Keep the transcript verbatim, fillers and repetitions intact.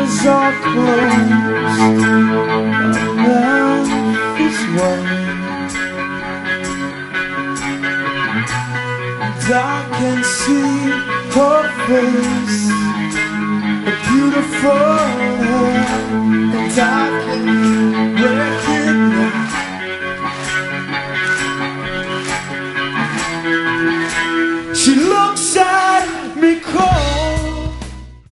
eyes are closed, my mouth is wide, and I can see her face